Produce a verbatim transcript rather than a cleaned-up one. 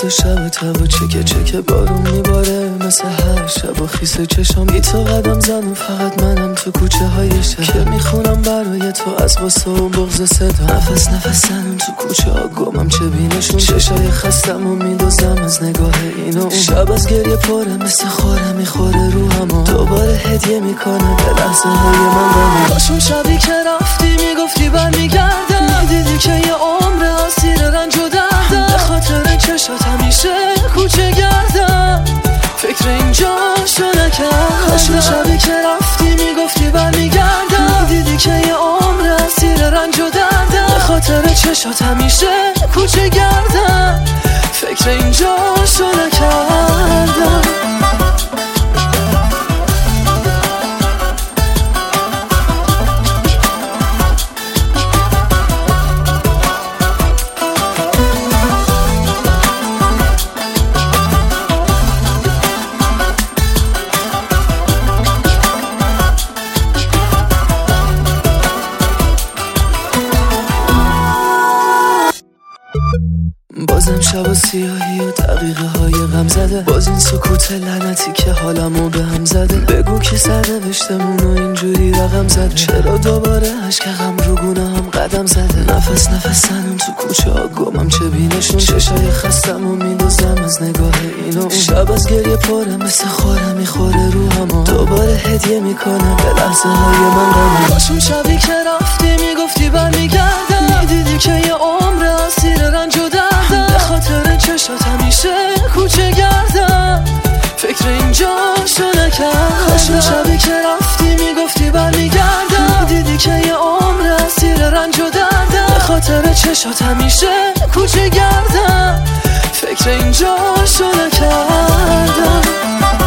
و شب تب و چکه چکه بارون میباره مثل هر شب و خیس چشم بی تو قدم زن و فقط منم تو کوچه های شهر که میخونم برای تو از واسه و بغض صدا نفس نفسن تو کوچه ها گمم چه بینشون چشای خستم و میدوزم از نگاه اینو اون شب از گریه پره مثل خوره میخوره رو همه دوباره هدیه میکنه به لحظه های من غمی داشون شبی که رفتی میگفتی برمیگردم میدیدی که یه عمر اسیر رنج و دردم به خاطر چشات همیشه کوچه گردم فکر اینجاشو نکردم داشون شبی که رفتی میگفتی برمیگردم میدیدی که یه عمر اسیر رنج و دردم به خاطر چشات همیشه کوچه گردم فکر اینجاشو نکردم بازم شب و سیاهی و دقیقه های غم زده باز این سکوت لعنتی که حالمو به هم زده بگو که سرنوشتمون و اینجوری رقم زده چرا دوباره عشق غم رو گونه هم قدم زده نفس نفسن تو کوچه ها گمم چه بینشون چشای خستم و میدوزم از نگاه اینو اون شب از گریه پره مثل خوره میخوره رو همه دوباره هدیه میکنه به لحظه های من غمی داشون شبی که رفتی میگفتی برمیگردم میدیدی که یه عمر اسیر رنج و دردم به خاطر چشات همیشه کوچه گردم فکر اینجاشو نکردم داشون شبی که رفتی میگفتی برمیگردم دیدی که یه عمر اسیر رنج و دردم به خاطر چشات همیشه کوچه گردم فکر اینجاشو نکردم